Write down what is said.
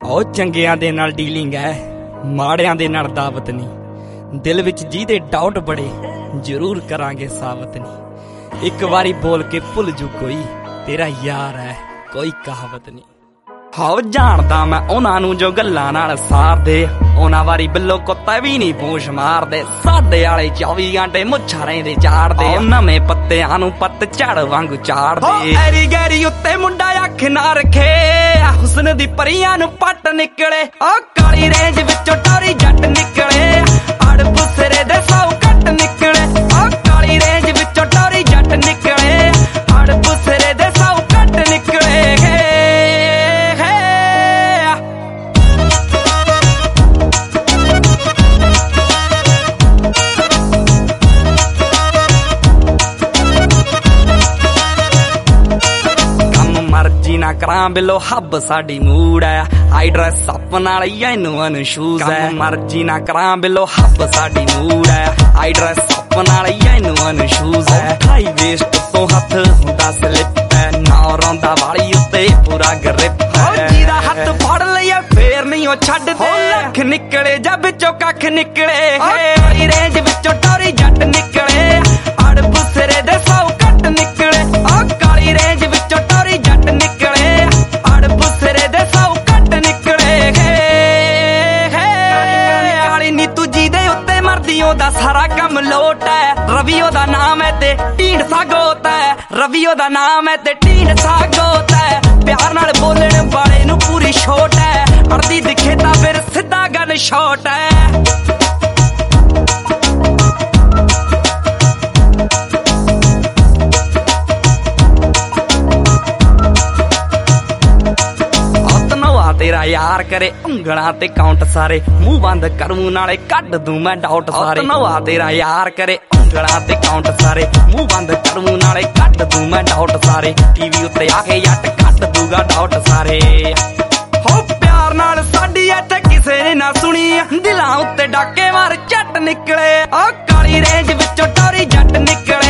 ਉਹ ਚੰਗਿਆਂ ਦੇ ਨਾਲ ਡੀਲਿੰਗ ਹੈ, ਮਾੜਿਆਂ ਦੇ ਨਾਲ ਦਾਵਤ ਨਹੀਂ। ਦਿਲ ਵਿੱਚ ਜਿਹਦੇ ਡਾਊਟ ਬੜੇ ਜ਼ਰੂਰ ਕਰਾਂਗੇ ਸਾਬਤ ਨਹੀਂ। ਇੱਕ ਵਾਰੀ ਬੋਲ ਕੇ ਭੁੱਲ ਜੂ ਕੋਈ, ਤੇਰਾ ਯਾਰ ਹੈ ਕੋਈ ਕਹਾਵਤ ਨਹੀਂ। ਹਾਉ ਜਾਣਦਾ ਮੈਂ ਉਹਨਾਂ ਨੂੰ ਜੋ ਗੱਲਾਂ ਨਾਲ ਸਾਰਦੇ, ਉਹਨਾਂ ਵਾਰੀ ਬਿੱਲੋ ਕੁੱਤਾ ਵੀ ਨਹੀਂ ਪੂਛ ਮਾਰਦੇ। ਸਾਡੇ ਵਾਲੇ 24 ਘੰਟੇ ਮੁੱਛਾਂ ਰਹਿੰਦੇ ਝਾੜਦੇ, ਨਵੇਂ ਪੱਤਿਆਂ ਨੂੰ ਪੱਤ ਝੜ ਵਾਂਗੂ ਝਾੜਦੇ। ਐਰੀ ਗੈਰੀ ਉੱਤੇ ਮੁੰਡਾ ਅੱਖ ਨਾ ਰੱਖੇ, ਹੁਸਨ ਦੀ ਪਰੀਆਂ ਨੂੰ ਪੱਟ ਨਿਕਲੇ। ਉਹ ਕਾਲੀ ਰੇਂਜ ਵਿੱਚੋਂ ਟੋਰੀ ਜੱਟ ਨਿਕਲੇ, ਅੜ ਬੁਸਰੇ ਦੇ 100 ਕੱਟ ਨਿਕਲੇ। ਉਹ ਕਾਲੀ ਰੇਂਜ ਵਿੱਚੋਂ ਟੋਰੀ ਜੱਟ ਨਿਕਲੇ, ਅੜ ਬੁਸਰੇ ਦੇ 100 ਕੱਟ ਨਿਕਲੇ। ਮਰਜੀ ਨਾ ਕਰਾਂ ਬਿੱਲੋ ਹੱਬ ਸਾਡੀ ਮੂਡ ਹੈ, ਆਈ ਡਰੈਸ ਅਪ ਨਾਲ ਇਹਨੂੰ ਅਨਸ਼ੂਜ਼ ਹੈ। ਮਰਜੀ ਨਾ ਕਰਾਂ ਬਿੱਲੋ ਹੱਬ ਸਾਡੀ ਮੂਡ ਹੈ, ਆਈ ਡਰੈਸ ਅਪ ਨਾਲ ਇਹਨੂੰ ਅਨਸ਼ੂਜ਼ ਹੈ। ਹਾਈ ਵੇਸਟ ਤੋਂ ਹੱਥ ਹੁੰਦਾ ਸਲਿੱਪ ਹੈ, ਨਾ ਰੌਂਦਾ ਵਾਲੀ ਉੱਤੇ ਪੂਰਾ ਗ੍ਰਿਪ ਹੈ। ਜਿਹਦਾ ਹੱਥ ਫੜ ਲਿਆ ਫੇਰ ਨਹੀਂ ਉਹ ਛੱਡਦੇ, ਲੱਖ ਨਿਕਲੇ ਜਾਂ ਵਿੱਚੋਂ ਕੱਖ ਨਿਕਲੇ। ਕਾਲੀ ਰੇਂਜ ਵਿੱਚੋਂ ਟੋਰੀ ਜੱਟ ਨਿਕਲੇ, ਅੜ ਬੁਸਰੇ ਦੇ 100 ਕੱਟ ਨਿਕਲੇ। ਉਹ ਕਾਲੀ ਰੇਂਜ ਵਿੱਚੋਂ ਟੋਰੀ ਜੱਟ ਨਿਕਲੇ, ਅੜ ਬੁਸਰੇ ਦੇ 100 ਕੱਟ ਨਿਕਲੇ। ਕਾਲੀ ਨੀ ਤੂੰ ਜਿਹਦੇ ਉੱਤੇ ਮਰਦੀ ਉਹਦਾ ਸਾਰਾ ਕੰਮ ਲੋਟ ਹੈ। ਰਵੀ ਉਹਦਾ ਨਾਮ ਹੈ ਤੇ ਢੀਂਡਸਾ ਗੋਤ ਹੈ, ਰਵੀ ਉਹਦਾ ਨਾਮ ਹੈ ਤੇ ਢੀਂਡਸਾ ਗੋਤ ਹੈ। ਪਿਆਰ ਨਾਲ ਬੋਲਣ ਵਾਲੇ ਨੂੰ ਪੂਰੀ ਛੋਟ ਹੈ, ਅੜਦੀ ਦਿਖੇ ਤਾਂ ਫਿਰ ਸਿੱਧਾ ਗਨ ਸ਼ਾਟ ਹੈ। ਤੇਰਾ ਯਾਰ ਕਰੇ ਉਂਗਲਾਂ ਤੇ ਕਾਊਂਟ ਸਾਰੇ, ਮੂੰਹ ਬੰਦ ਕਰੂ ਨਾਲੇ ਕੱਢ ਦੂੰ ਮੈਂ ਡਾਊਟ ਸਾਰੇ। ਨਵਾ ਤੇਰਾ ਯਾਰ ਕਰੇ ਉਂਗਲਾਂ ਤੇ ਕਾਊਂਟ ਸਾਰੇ, ਮੂੰਹ ਬੰਦ ਕਰੂ ਨਾਲੇ ਕੱਢ ਦੂੰ ਮੈਂ ਡਾਊਟ ਸਾਰੇ। ਟੀਵੀ ਉੱਤੇ ਆ ਕੇ ਜੱਟ ਕੱਢ ਦੂਗਾ ਡਾਊਟ ਸਾਰੇ। ਹੋ ਪਿਆਰ ਨਾਲ ਸਾਡੀ ਇੱਥੇ ਕਿਸੇ ਨੇ ਨਾ ਸੁਣੀ, ਦਿਲਾਂ ਉੱਤੇ ਡਾਕੇ ਮਾਰ ਝੱਟ ਨਿਕਲੇ। ਉਹ ਕਾਲੀ ਰੇਂਜ ਵਿੱਚੋਂ ਟੋਰੀ ਜੱਟ ਨਿਕਲੇ।